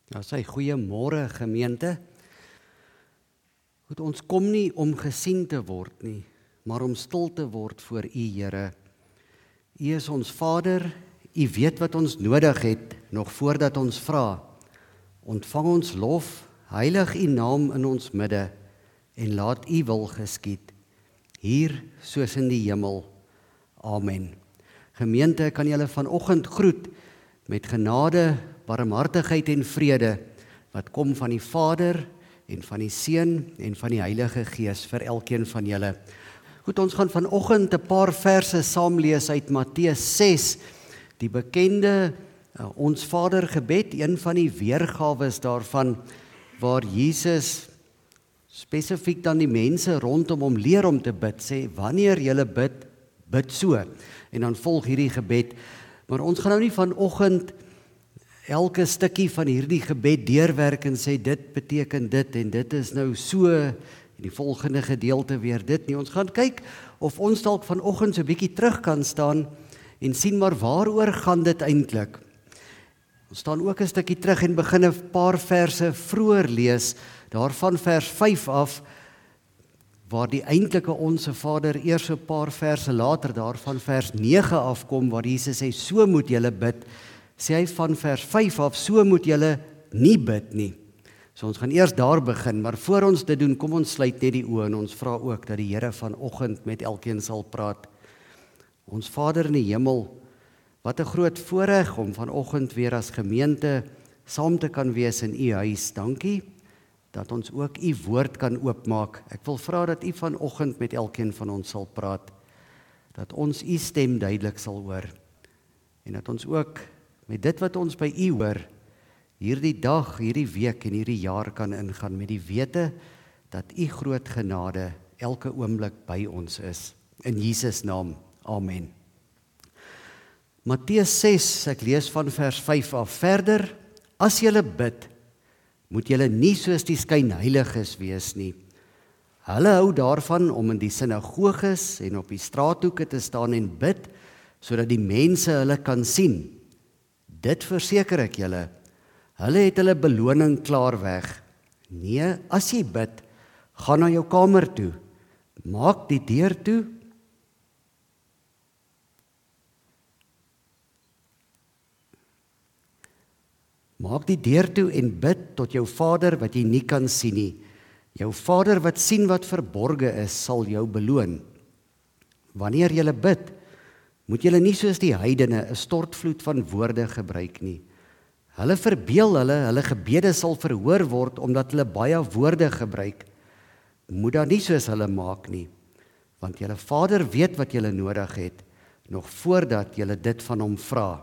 Ja, sy goeiemôre gemeente. Goed, ons kom nie om gesien te word nie, maar om stil te word voor U, Here. U is ons Vader, U weet wat ons nodig het, nog voordat ons vra. Ontvang ons lof, heilig U naam in ons midde, en laat U wil geskied, hier soos in die hemel. Amen. Gemeente, kan julle vanoggend groet met genade, barmhartigheid en vrede, wat kom van die Vader en van die Seun en van die Heilige Gees vir elkeen van julle. Goed, ons gaan vanoggend 'n paar verse saam lees uit Matteus 6, die bekende Ons Vader gebed, een van die weergawes daarvan, waar Jesus spesifiek dan die mense rondom hom leer om te bid, sê, wanneer julle bid, bid so, en dan volg hierdie gebed. Maar ons gaan nou nie vanoggend elke stukkie van hierdie gebed deurwerk en sê, dit beteken dit, en dit is nou so, en die volgende gedeelte weer dit nie. Ons gaan kyk of ons dalk vanoggend so 'n bietjie terug kan staan, en sien maar waaroor gaan dit eintlik. Ons staan ook 'n stukkie terug en begin 'n paar verse vroeër lees, daarvan vers 5 af, waar die eintlike Onse Vader eers 'n paar verse later, daarvan vers 9 afkom, waar Jesus sê, so moet julle bid, sê hy van vers 5 af, so moet julle nie bid nie. So ons gaan eers daar begin, maar voor ons dit doen, kom ons sluit net die oë, en ons vra ook dat die Here vanoggend met elkeen sal praat. Ons Vader in die hemel, wat 'n groot voorreg om vanoggend weer as gemeente saam te kan wees in U huis. Dankie dat ons ook U woord kan oopmaak. Ek wil vra dat U vanoggend met elkeen van ons sal praat, dat ons U stem duidelik sal hoor, en dat ons ook met dit wat ons by U hoor, hierdie dag, hierdie week en hierdie jaar kan ingaan, met die wete dat U groot genade elke oomblik by ons is. In Jesus naam, amen. Matteus 6, ek lees van vers 5 af. Verder, as julle bid, moet julle nie soos die skynheiliges wees nie. Hulle hou daarvan om in die sinagoges en op die straathoeke te staan en bid, sodat die mense hulle kan sien. Dit verseker ek julle, hulle het hulle beloning klaar weg. Nee, as jy bid, gaan na jou kamer toe, maak die deur toe, en bid tot jou Vader wat jy nie kan sien nie. Jou Vader wat sien wat verborge is, sal jou beloon. Wanneer jy bid, moet jy nie soos die heidene 'n stortvloed van woorde gebruik nie. Hulle verbeel hulle gebede sal verhoor word omdat hulle baie woorde gebruik. Moet dan nie soos hulle maak nie, want julle Vader weet wat julle nodig het, nog voordat julle dit van hom vra.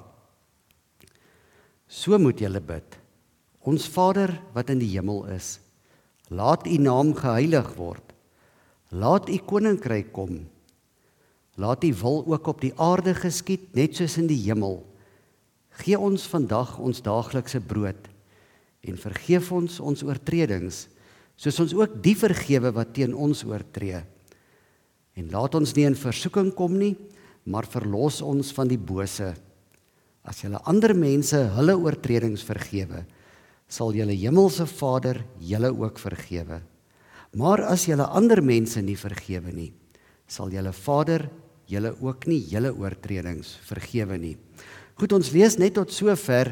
So moet julle bid. Ons Vader wat in die hemel is, laat U naam geheilig word. Laat U koninkryk kom. Laat U wil ook op die aarde geskied, net soos in die hemel. Gee ons vandag ons daaglikse brood, en vergeef ons ons oortredings, soos ons ook die vergewe wat teen ons oortree. En laat ons nie in versoeking kom nie, maar verlos ons van die bose. As julle ander mense hulle oortredings vergewe, sal julle hemelse Vader julle ook vergewe. Maar as julle ander mense nie vergewe nie, sal julle Vader julle ook nie julle oortredings vergewe nie. Goed, ons lees net tot sover.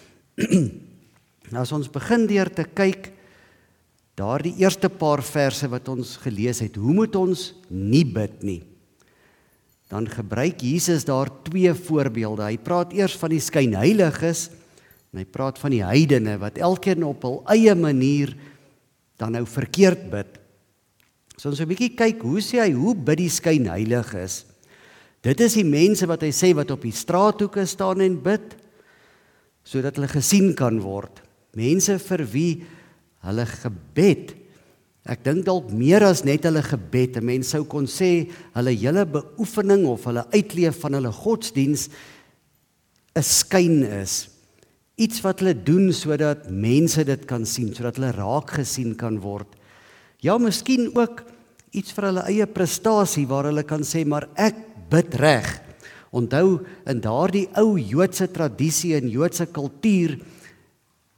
As ons begin deur te kyk, daardie eerste paar verse wat ons gelees het, hoe moet ons nie bid nie? Dan gebruik Jesus daar twee voorbeelde. Hy praat eers van die skynheiliges, en hy praat van die heidene, wat elkeen op hul eie manier dan nou verkeerd bid. So ons 'n bietjie kyk, hoe bid die skynheiliges? Dit is die mense wat hy sê, wat op die straathoeke staan en bid, sodat hulle gesien kan word. Mense vir wie hulle gebed, ek dink dalk meer as net hulle gebed, 'n mens sou kon sê, hulle hele beoefening of hulle uitleef van hulle godsdiens 'n skyn is. Iets wat hulle doen sodat mense dit kan sien, sodat hulle raak gesien kan word. Ja, miskien ook iets vir hulle eie prestasie, waar hulle kan sê, maar ek bid reg. Onthou, in daardie ou Joodse tradisie en Joodse kultuur,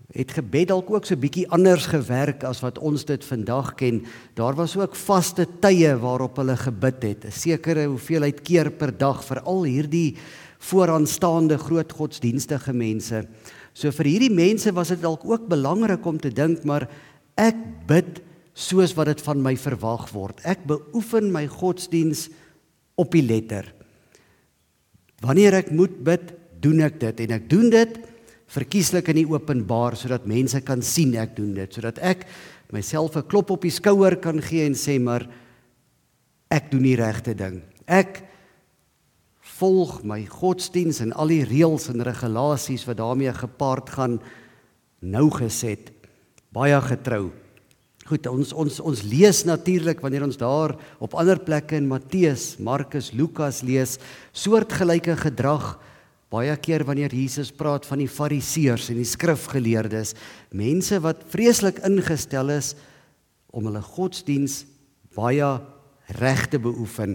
het gebed dalk ook so 'n bietjie anders gewerk as wat ons dit vandag ken. Daar was ook vaste tye waarop hulle gebid het, 'n sekere hoeveelheid keer per dag vir al hierdie vooraanstaande groot godsdienstige mense. So vir hierdie mense was dit dalk ook belangrik om te dink, maar ek bid soos wat dit van my verwag word. Ek beoefen my godsdiens op die letter. Wanneer ek moet bid, doen ek dit, en ek doen dit verkieslik in die openbaar, sodat mense kan sien ek doen dit, sodat ek myself 'n klop op die skouer kan gee en sê, maar ek doen die regte ding. Ek volg my godsdiens en al die reëls en regulasies wat daarmee gepaard gaan, nougeset, baie getrou. Goed, ons lees natuurlik, wanneer ons daar op ander plekke in Matteus, Markus, Lukas lees, soortgelyke gedrag, baie keer wanneer Jesus praat van die fariseërs en die skrifgeleerdes, mense wat vreeslik ingestel is om hulle godsdiens baie reg te beoefen.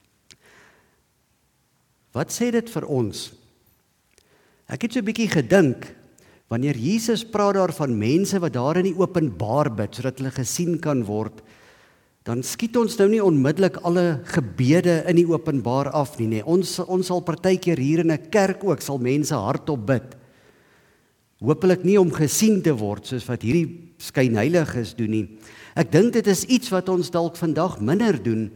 Wat sê dit vir ons? Ek het so 'n bietjie gedink, wanneer Jesus praat daar van mense wat daar in die openbaar bid, sodat hulle gesien kan word, dan skiet ons nou nie onmiddellik alle gebede in die openbaar af nie, nee. Ons sal partykeer hier in 'n kerk ook, sal mense hardop bid. Hopelik nie om gesien te word, soos wat hierdie skynheiliges doen nie. Ek dink dit is iets wat ons dalk vandag minder doen.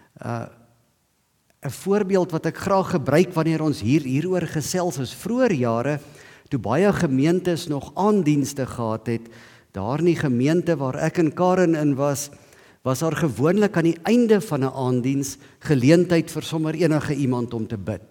'n voorbeeld wat ek graag gebruik wanneer ons hieroor gesels is, vroeër jare, toe baie gemeentes nog aanddienste gehad het, daar in die gemeente waar ek en Karen in was daar gewoonlik aan die einde van 'n aanddiens geleentheid vir sommer enige iemand om te bid.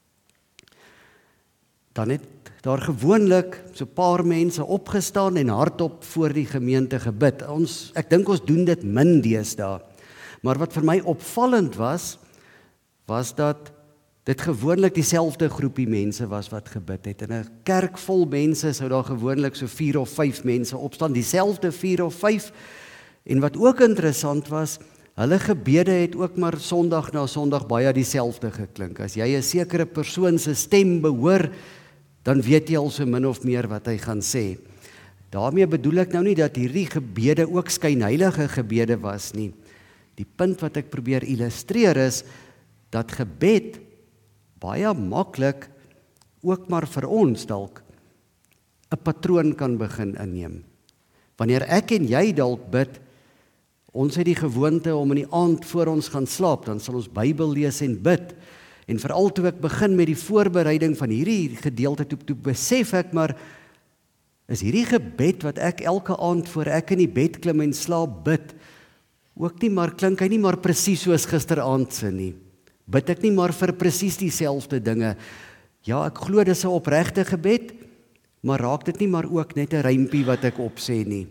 Dan het daar gewoonlik so 'n paar mense opgestaan en hardop voor die gemeente gebid. Ek dink ons doen dit min deesdae. Maar wat vir my opvallend was dat dit gewoonlik dieselfde groepie mense was wat gebid het. In 'n kerk vol mense sou daar gewoonlik so 4 of 5 mense opstaan, dieselfde 4 of 5. En wat ook interessant was, hulle gebede het ook maar Sondag na Sondag baie dieselfde geklink. As jy 'n sekere persoon se stem behoor, dan weet jy al so min of meer wat hy gaan sê. Daarmee bedoel ek nou nie dat hierdie gebede ook skynheilige gebede was nie. Die punt wat ek probeer illustreer is, dat gebed baie maklik ook maar vir ons dalk 'n patroon kan begin inneem. Wanneer ek en jy dalk bid, ons het die gewoonte om in die aand voor ons gaan slaap, dan sal ons Bybel lees en bid. En veral toe ek begin met die voorbereiding van hierdie gedeelte, toe besef ek maar, is hierdie gebed wat ek elke aand voor ek in die bed klim en slaap bid, ook nie maar, klink hy nie maar presies soos gisteraand se nie. Bid ek nie maar vir presies dieselfde dinge. Ja, ek glo dis 'n opregte gebed, maar raak dit nie maar ook net 'n rympie wat ek opsê nie.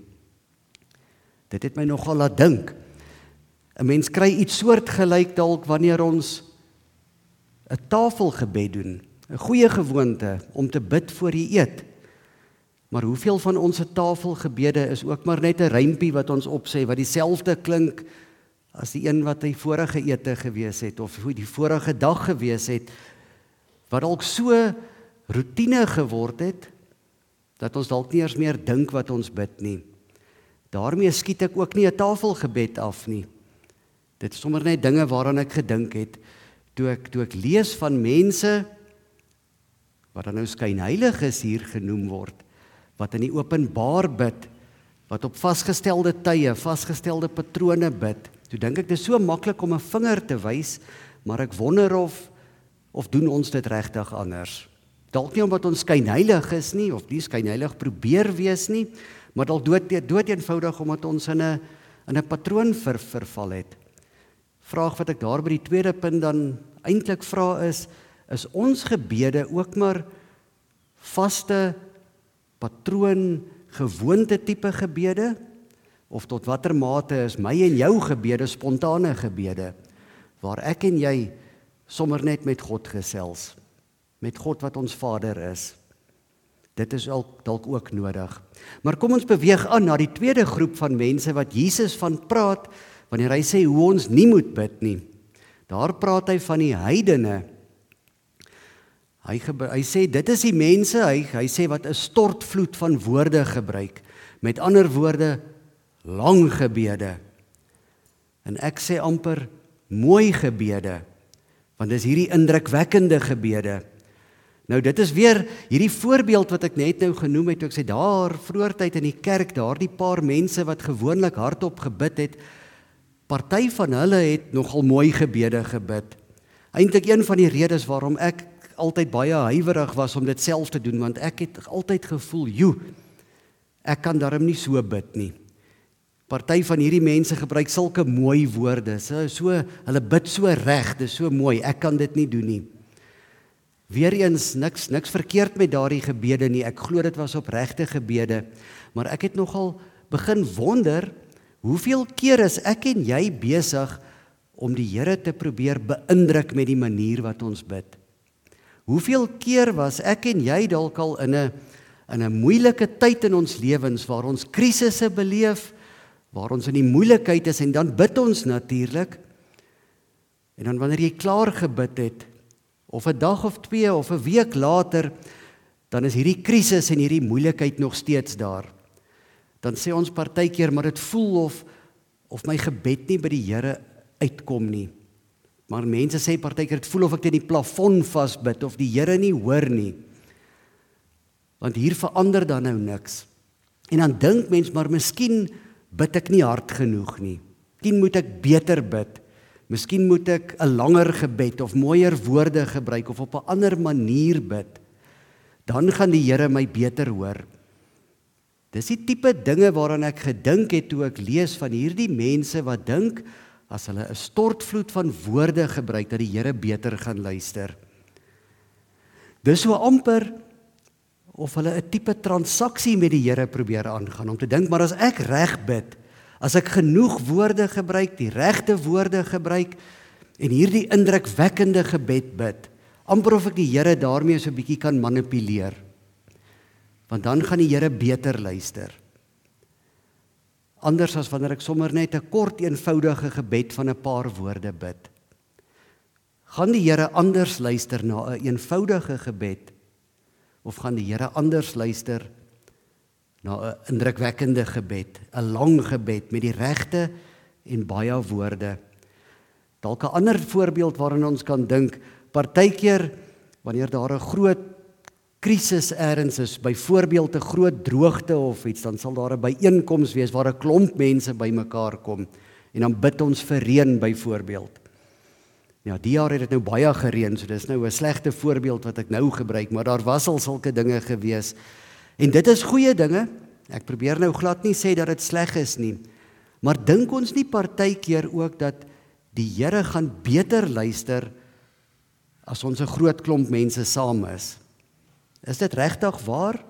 Dit het my nogal laat dink. 'n Mens kry iets soortgelyk dalk wanneer ons 'n tafelgebed doen. 'n Goeie gewoonte om te bid voor jy eet. Maar hoeveel van ons tafelgebede is ook maar net 'n rympie wat ons opsê, wat dieselfde klink as die een wat die vorige ete gewees het, of die vorige dag gewees het, wat dalk so roetine geword het, dat ons dalk nie eens meer dink wat ons bid nie. Daarmee skiet ek ook nie 'n tafelgebed af nie. Dit is sommer net dinge waaraan ek gedink het, toe ek lees van mense, wat dan nou skynheiliges hier genoem word, wat in die openbaar bid, wat op vasgestelde tye, vasgestelde patrone bid. Toe dink ek, dit is so maklik om 'n vinger te wys, maar ek wonder of doen ons dit regtig anders. Dalk nie omdat ons skynheilig is nie, of nie skynheilig probeer wees nie, maar dalk dood eenvoudig omdat ons in 'n patroon verval het. Vraag wat ek daar by die tweede punt dan eintlik vra is ons gebede ook maar vaste patroon, gewoonte tipe gebede, of tot watter mate is my en jou gebede spontane gebede, waar ek en jy sommer net met God gesels, met God wat ons Vader is. Dit is dalk ook nodig. Maar kom ons beweeg aan na die tweede groep van mense wat Jesus van praat, wanneer hy sê hoe ons nie moet bid nie. Daar praat hy van die heidene. Hy sê, dit is die mense, hy sê wat 'n stortvloed van woorde gebruik. Met ander woorde, lang gebede. En ek sê amper mooi gebede, want dis hierdie indrukwekkende gebede. Nou dit is weer hierdie voorbeeld wat ek net nou genoem het, toe ek sê daar vroeër tyd in die kerk, daar die paar mense wat gewoonlik hardop gebid het, party van hulle het nogal mooi gebede gebid. Eintlik een van die redes waarom ek altyd baie huiwerig was om dit self te doen, want ek het altyd gevoel, ek kan daarom nie so bid nie. Party van hierdie mense gebruik sulke mooi woorde, hulle bid so reg, dis so mooi, ek kan dit nie doen nie. Weereens, niks verkeerd met daardie gebede nie, ek glo dit was opregte gebede, maar ek het nogal begin wonder, hoeveel keer is ek en jy besig om die Here te probeer beïndruk met die manier wat ons bid? Hoeveel keer was ek en jy dalk al in 'n moeilike tyd in ons lewens, waar ons krisisse beleef, waar ons in die moeilikheid is, en dan bid ons natuurlik, en dan wanneer jy klaar gebid het, of 'n dag of 2, of 'n week later, dan is hierdie krisis en hierdie moeilikheid nog steeds daar. Dan sê ons partykeer, maar dit voel of my gebed nie by die Here uitkom nie. Maar mense sê partykeer, dit voel of ek teen die plafon vasbid, of die Here nie hoor nie. Want hier verander dan nou niks. En dan dink mens, maar miskien bid ek nie hard genoeg nie. Miskien moet ek beter bid. Miskien moet ek 'n langer gebed, of mooier woorde gebruik, of op 'n ander manier bid. Dan gaan die Here my beter hoor. Dis die tipe dinge waaraan ek gedink het, toe ek lees van hierdie mense wat dink, as hulle 'n stortvloed van woorde gebruik, dat die Here beter gaan luister. Dis so amper of hulle 'n tipe transaksie met die Here probeer aangaan, om te dink, maar as ek reg bid, as ek genoeg woorde gebruik, die regte woorde gebruik, en hierdie indrukwekkende gebed bid, amper of ek die Here daarmee so 'n bietjie kan manipuleer, want dan gaan die Here beter luister. Anders as wanneer ek sommer net 'n kort, eenvoudige gebed van 'n paar woorde bid. Gaan die Here anders luister na 'n eenvoudige gebed, of gaan die Here anders luister na 'n indrukwekkende gebed, 'n lang gebed met die regte en baie woorde? Dalk 'n ander voorbeeld waarin ons kan dink, partykeer wanneer daar 'n groot krisis ergens is, byvoorbeeld 'n groot droogte of iets, dan sal daar 'n byeenkoms wees waar 'n klomp mense bymekaar kom, en dan bid ons vir reën byvoorbeeld. Ja, die jaar het dit nou baie gereën, so dis nou 'n slegte voorbeeld wat ek nou gebruik, maar daar was al sulke dinge gewees. En dit is goeie dinge. Ek probeer nou glad nie sê dat dit sleg is nie. Maar dink ons nie partykeer ook dat die Here gaan beter luister as ons 'n groot klomp mense saam is? Is dit regtig waar?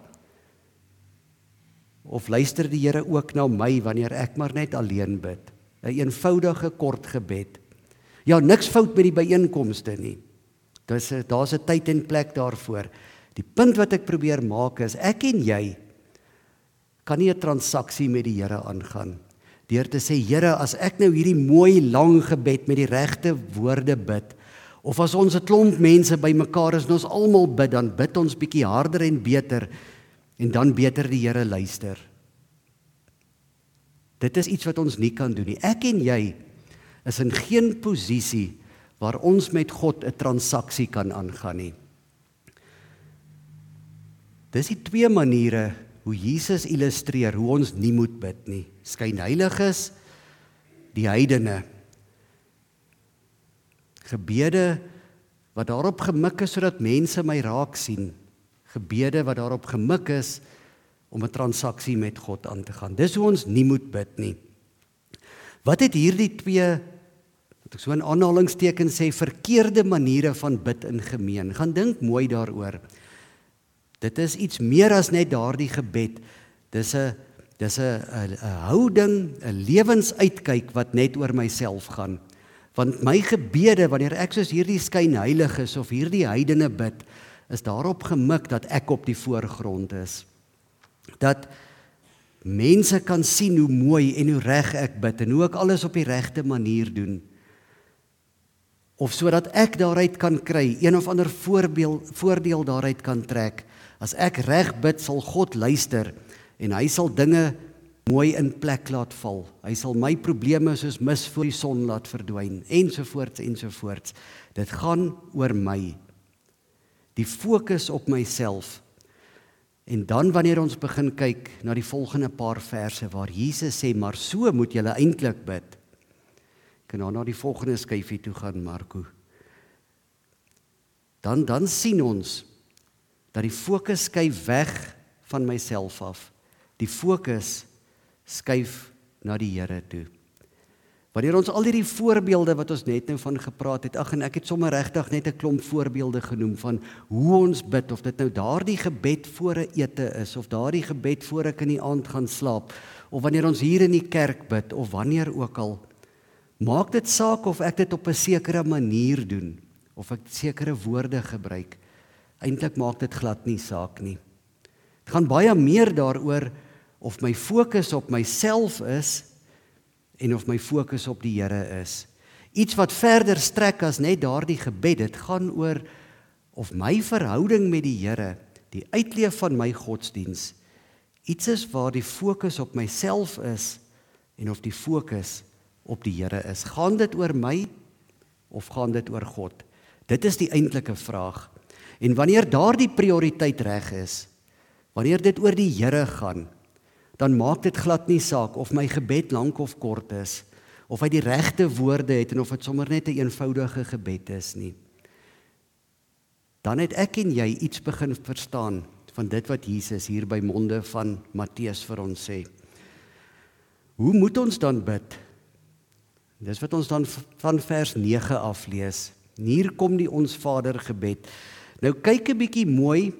Of luister die Here ook na my wanneer ek maar net alleen bid? 'n eenvoudige kort gebed. Ja, niks fout met die byeenkomste nie. Daar's 'n tyd en plek daarvoor. Die punt wat ek probeer maak is, ek en jy kan nie 'n transaksie met die Here aangaan deur te sê, Here, as ek nou hierdie mooi lang gebed met die regte woorde bid, of as ons 'n klomp mense bymekaar is en ons almal bid, dan bid ons bietjie harder en beter, en dan beter die Here luister. Dit is iets wat ons nie kan doen nie. Ek en jy is in geen posisie waar ons met God 'n transaksie kan aangaan nie. Dis die twee maniere hoe Jesus illustreer hoe ons nie moet bid nie. Skynheiliges, die heidene. Gebede wat daarop gemik is sodat mense my raak sien. Gebede wat daarop gemik is om 'n transaksie met God aan te gaan. Dis hoe ons nie moet bid nie. Wat het hierdie twee, wat ek so in aanhalingstekens sê, verkeerde maniere van bid in gemeen? Gaan dink mooi daaroor. Dit is iets meer as net daardie gebed. Dis 'n houding, 'n lewensuitkyk wat net oor myself gaan. Want my gebede, wanneer ek soos hierdie skynheiliges of hierdie heidene bid, is daarop gemik dat ek op die voorgrond is. Dat mense kan sien hoe mooi en hoe reg ek bid en hoe ek alles op die regte manier doen. of sodat ek daaruit kan kry, een of ander voordeel daaruit kan trek. As ek reg bid, sal God luister, en hy sal dinge mooi in plek laat val. Hy sal my probleme soos mis voor die son laat verdwyn, ensovoorts, ensovoorts. Dit gaan oor my. Die fokus op myself. En dan wanneer ons begin kyk na die volgende paar verse, waar Jesus sê, maar so moet julle eintlik bid. Ek kan nou na die volgende skyfie toe gaan, Marco. Dan sien ons, dat die fokus skuif weg van myself af. Die fokus skuif na die Here toe. Wanneer ons al hierdie voorbeelde wat ons net nou van gepraat het, en ek het sommer regtig net 'n klomp voorbeelde genoem van hoe ons bid, of dit nou daardie gebed voor 'n ete is, of daardie gebed voor ek in die aand gaan slaap, of wanneer ons hier in die kerk bid, of wanneer ook al, maak dit saak of ek dit op 'n sekere manier doen, of ek sekere woorde gebruik. Eintlik maak dit glad nie saak nie. Het gaan baie meer daaroor of my fokus op myself is en of my fokus op die Here is. Iets wat verder strek as net daardie gebed. Dit gaan oor of my verhouding met die Here, die uitleef van my godsdiens, iets is waar die fokus op myself is en of die fokus op die Here is. Gaan dit oor my of gaan dit oor God? Dit is die eintlike vraag. En wanneer daardie prioriteit reg is, wanneer dit oor die Here gaan, dan maak dit glad nie saak of my gebed lank of kort is, of hy die regte woorde het en of dit sommer net 'n eenvoudige gebed is nie. Dan het ek en jy iets begin verstaan van dit wat Jesus hier by monde van Matteus vir ons sê. Hoe moet ons dan bid? Dis wat ons dan van vers 9 af lees. Hier kom die Ons Vader gebed. Nou kyk 'n bietjie mooi,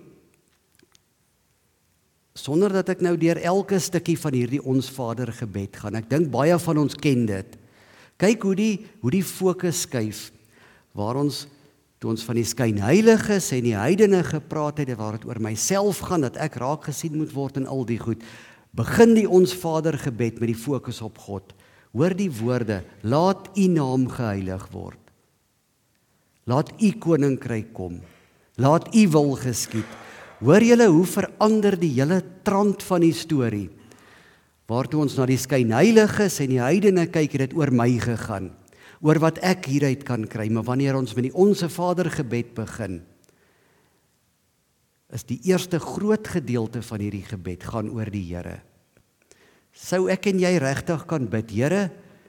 sonder dat ek nou deur elke stukkie van hierdie Ons Vader gebed gaan. Ek dink baie van ons ken dit. Kyk hoe die fokus skuif, waar ons, toe ons van die skynheiliges en die heidene gepraat het, waar dit oor myself gaan, dat ek raak gesien moet word en al die goed, begin die Ons Vader gebed met die fokus op God. Hoor die woorde, laat u naam geheilig word. Laat u koninkryk kom. Laat u wil geskied. Hoor julle hoe verander die hele trant van die storie? Waartoe ons na die skynheiliges en die heidene kyk, het dit oor my gegaan. Oor wat ek hieruit kan kry. Maar wanneer ons met die Onse Vader gebed begin, is die eerste groot gedeelte van hierdie gebed gaan oor die Here. Sou ek en jy regtig kan bid, Here,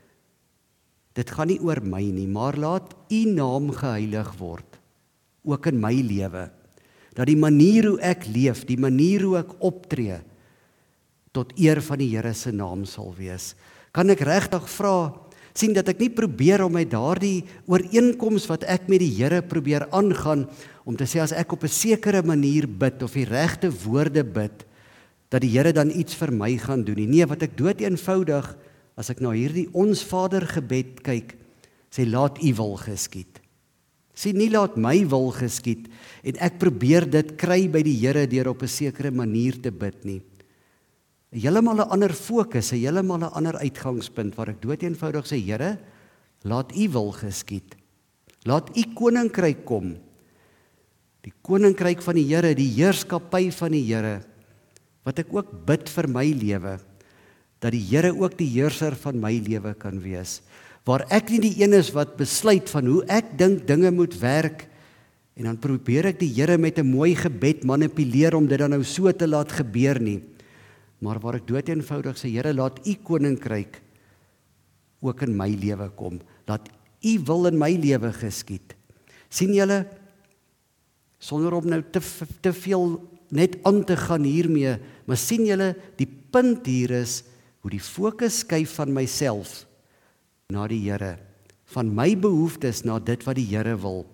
dit gaan nie oor my nie, maar laat u naam geheilig word, ook in my lewe. Dat die manier hoe ek leef, die manier hoe ek optree, tot eer van die Here se naam sal wees. Kan ek regtig vra, sien dat ek nie probeer om met daardie ooreenkoms wat ek met die Here probeer aangaan, om te sê as ek op 'n sekere manier bid, of die regte woorde bid, dat die Here dan iets vir my gaan doen nie. Nee, wat ek dood eenvoudig, as ek na hierdie Ons Vader gebed kyk, sê laat u wil geskied. Sien, nie laat my wil geskied, en ek probeer dit kry by die Here deur op 'n sekere manier te bid nie. Heeltemal 'n ander fokus, heeltemal 'n ander uitgangspunt, waar ek dood eenvoudig sê, Here, laat u wil geskied. Laat u koninkryk kom. Die koninkryk van die Here, die heerskappy van die Here, wat ek ook bid vir my lewe, dat die Here ook die heerser van my lewe kan wees, waar ek nie die een is wat besluit van hoe ek dink dinge moet werk, en dan probeer ek die Here met 'n mooi gebed manipuleer om dit dan nou so te laat gebeur nie, maar waar ek dood eenvoudig sê, Here, laat u koninkryk ook in my lewe kom, laat u wil in my lewe geskied. Sien julle, sonder om nou te veel net aan te gaan hiermee, maar sien julle, die punt hier is, hoe die fokus skuif van myself na die Here, van my behoeftes na dit wat die Here wil.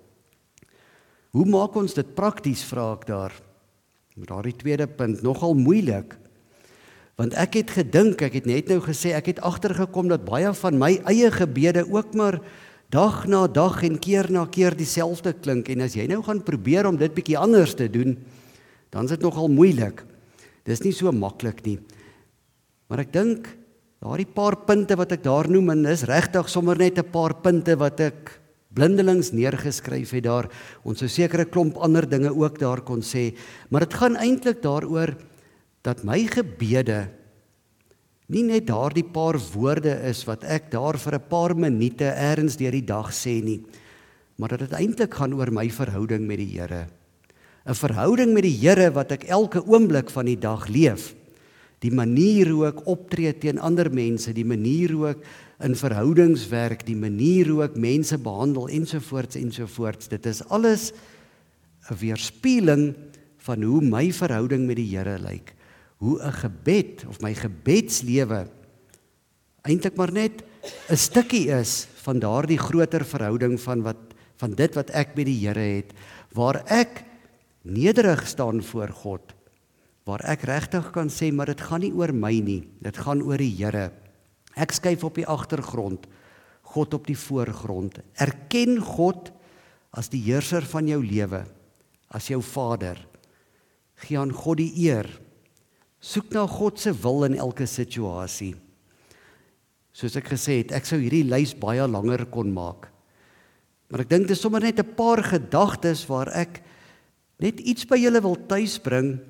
Hoe maak ons dit prakties, vra ek daar? Daardie tweede punt, nogal moeilik, want ek het gedink, ek het net nou gesê, ek het agtergekom dat baie van my eie gebede ook maar dag na dag en keer na keer dieselfde klink, en as jy nou gaan probeer om dit bietjie anders te doen, dan is dit nogal moeilik. Dis nie so maklik nie. Maar ek dink, daardie paar punte wat ek daar noem, en is regtig sommer net 'n paar punte wat ek blindelings neergeskryf het daar. Ons sou seker 'n klomp ander dinge ook daar kon sê, maar dit gaan eintlik daaroor dat my gebede nie net daardie paar woorde is wat ek daar vir 'n paar minute eers deur die dag sê nie, maar dat dit eintlik gaan oor my verhouding met die Here. 'n Verhouding met die Here wat ek elke oomblik van die dag leef. Die manier hoe ek optree teen ander mense, die manier hoe ek in verhoudings werk, die manier hoe ek mense behandel ensovoorts ensovoorts. Dit is alles 'n weerspieëling van hoe my verhouding met die Here lyk. Hoe 'n gebed of my gebedslewe eintlik maar net 'n stukkie is van daardie groter verhouding van dit wat ek met die Here het, waar ek nederig staan voor God, waar ek regtig kan sê, maar dit gaan nie oor my nie, dit gaan oor die Here. Ek skuif op die agtergrond, God op die voorgrond. Erken God as die heerser van jou lewe, as jou Vader. Gee aan God die eer. Soek na God se wil in elke situasie. Soos ek gesê het, ek sou hierdie lys baie langer kon maak. Maar ek dink dit is sommer net 'n paar gedagtes waar ek net iets by julle wil tuisbring,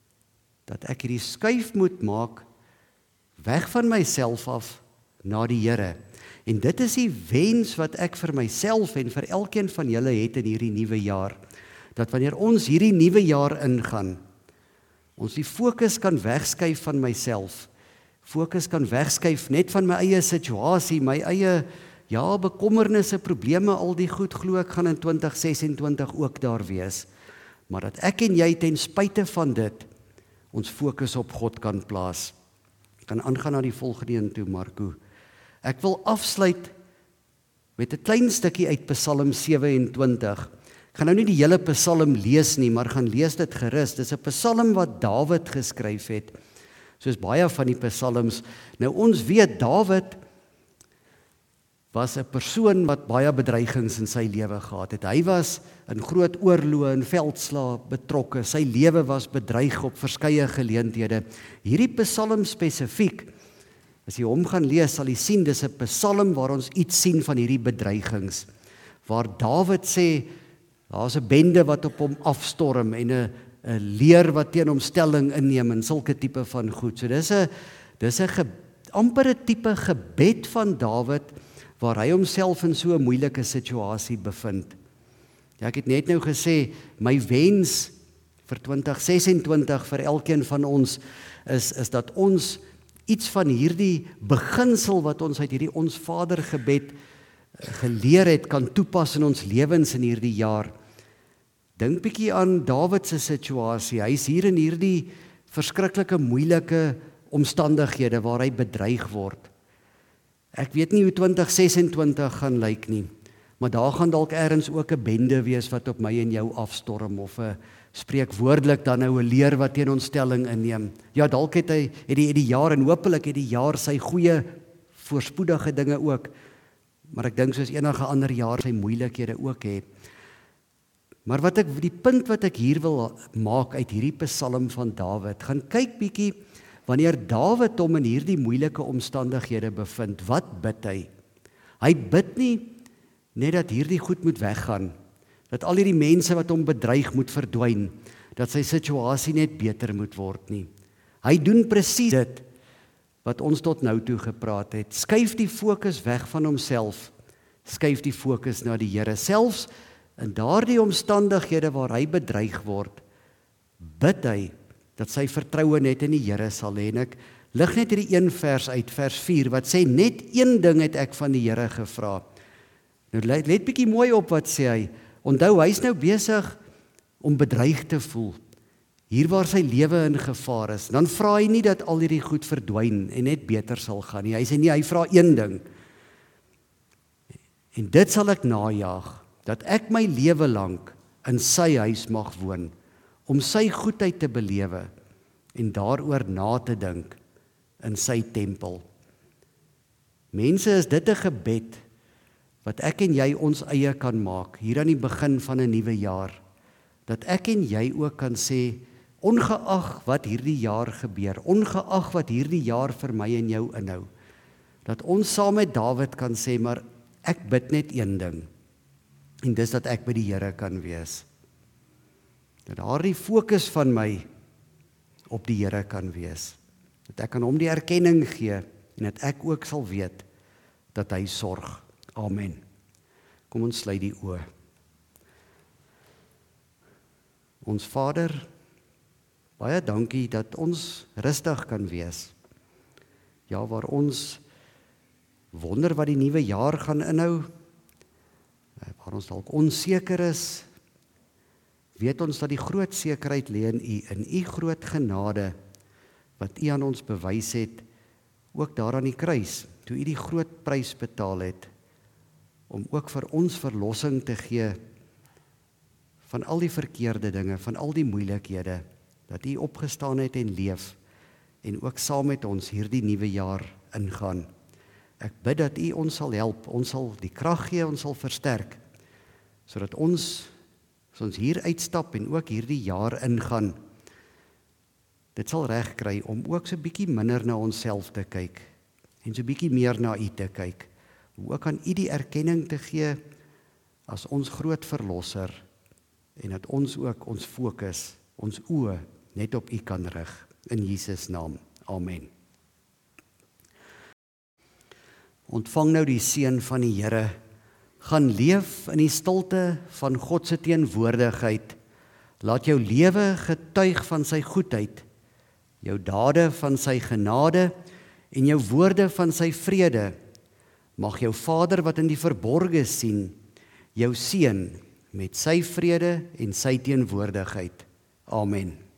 dat ek hierdie skuif moet maak, weg van myself af, na die Here. En dit is die wens wat ek vir myself en vir elkeen van julle het in hierdie nuwe jaar. Dat wanneer ons hierdie nuwe jaar ingaan, ons die fokus kan wegskuif van myself. Fokus kan wegskuif net van my eie situasie, my eie bekommernisse, probleme, al die goed, glo ek gaan in 2026 ook daar wees. Maar dat ek en jy ten spyte van dit, ons fokus op God kan plaas. Ek kan aangaan na die volgende een toe, Marco. Ek wil afsluit met 'n klein stukkie uit Psalm 27. Ek gaan nou nie die hele Psalm lees nie, maar gaan lees dit gerus. Dis 'n Psalm wat Dawid geskryf het, soos baie van die Psalms. Nou ons weet, Dawid was 'n persoon wat baie bedreigings in sy lewe gehad het. Hy was in groot oorloë en veldslae betrokke. Sy lewe was bedreig op verskeie geleenthede. Hierdie Psalm spesifiek, as jy hom gaan lees, sal jy sien, dis 'n Psalm waar ons iets sien van hierdie bedreigings. Waar Dawid sê, daar's 'n bende wat op hom afstorm en 'n leer wat teen hom stelling inneem en sulke tipe van goed. So dis 'n amper 'n tipe gebed van Dawid, waar hy homself in so 'n moeilike situasie bevind. Ja, ek het net nou gesê, my wens vir 2026 vir elkeen van ons is dat ons iets van hierdie beginsel wat ons uit hierdie Ons Vader gebed geleer het, kan toepas in ons lewens in hierdie jaar. Dink bietjie aan Dawid se situasie. Hy is hier in hierdie verskriklike moeilike omstandighede waar hy bedreig word. Ek weet nie hoe 2026 gaan lyk nie, maar daar gaan dalk eers ook 'n bende wees wat op my en jou afstorm, of 'n spreekwoordelik dan nou 'n leer wat teen ons stelling inneem. Ja, dalk het die jaar, en hopelik het die jaar sy goeie voorspoedige dinge ook, maar ek dink soos enige ander jaar sy moeilikhede ook het. Maar die punt wat ek hier wil maak uit hierdie Psalm van Dawid, gaan kyk bietjie, wanneer Dawid hom in hierdie moeilike omstandighede bevind, wat bid hy? Hy bid nie net dat hierdie goed moet weggaan, dat al hierdie mense wat hom bedreig moet verdwyn, dat sy situasie net beter moet word nie. Hy doen presies dit wat ons tot nou toe gepraat het. Skuif die fokus weg van homself, skuif die fokus na die Here. Selfs in daardie omstandighede waar hy bedreig word, bid hy dat sy vertroue net in die Here sal hê. En ek lig net hierdie een vers uit, vers 4, wat sê, net een ding het ek van die Here gevra. Nou let bietjie mooi op wat sê hy. Onthou, hy's nou besig om bedreig te voel. Hier waar sy lewe in gevaar is, dan vra hy nie dat al hierdie goed verdwyn en net beter sal gaan nie. Hy sê nie, hy vra een ding. En dit sal ek najag, dat ek my lewe lank in sy huis mag woon, om sy goedheid te belewe en daaroor na te dink in sy tempel. Mense, is dit 'n gebed wat ek en jy ons eie kan maak, hier aan die begin van 'n nuwe jaar, dat ek en jy ook kan sê, ongeag wat hierdie jaar gebeur, ongeag wat hierdie jaar vir my en jou inhou, dat ons saam met Dawid kan sê, maar ek bid net een ding, En dis dat ek by die Here kan wees. Dat daardie fokus van my op die Here kan wees. Dat ek aan hom die erkenning gee en dat ek ook sal weet dat hy sorg. Amen. Kom ons sluit die oë. Ons Vader, baie dankie dat ons rustig kan wees. Ja, waar ons wonder wat die nuwe jaar gaan inhou, waar ons dalk onseker is, weet ons dat die groot sekerheid lê in u groot genade, wat u aan ons bewys het, ook daar aan die kruis, toe u die groot prys betaal het, om ook vir ons verlossing te gee, van al die verkeerde dinge, van al die moeilikhede, dat u opgestaan het en leef, en ook saam met ons hierdie nuwe jaar ingaan. Ek bid dat u ons sal help, ons sal die krag gee, ons sal versterk, sodat ons, as ons hier uitstap en ook hierdie jaar ingaan, dit sal reg kry om ook so 'n bietjie minder na onsself te kyk, en so 'n bietjie meer na u te kyk, om ook aan u die erkenning te gee, as ons groot verlosser, en dat ons ook ons fokus, ons oë, net op u kan rig, in Jesus naam, amen. Ontvang nou die seën van die Here, gaan leef in die stilte van God se teenwoordigheid, laat jou lewe getuig van sy goedheid, jou dade van sy genade, en jou woorde van sy vrede, mag jou Vader wat in die verborge sien, jou seën met sy vrede en sy teenwoordigheid. Amen.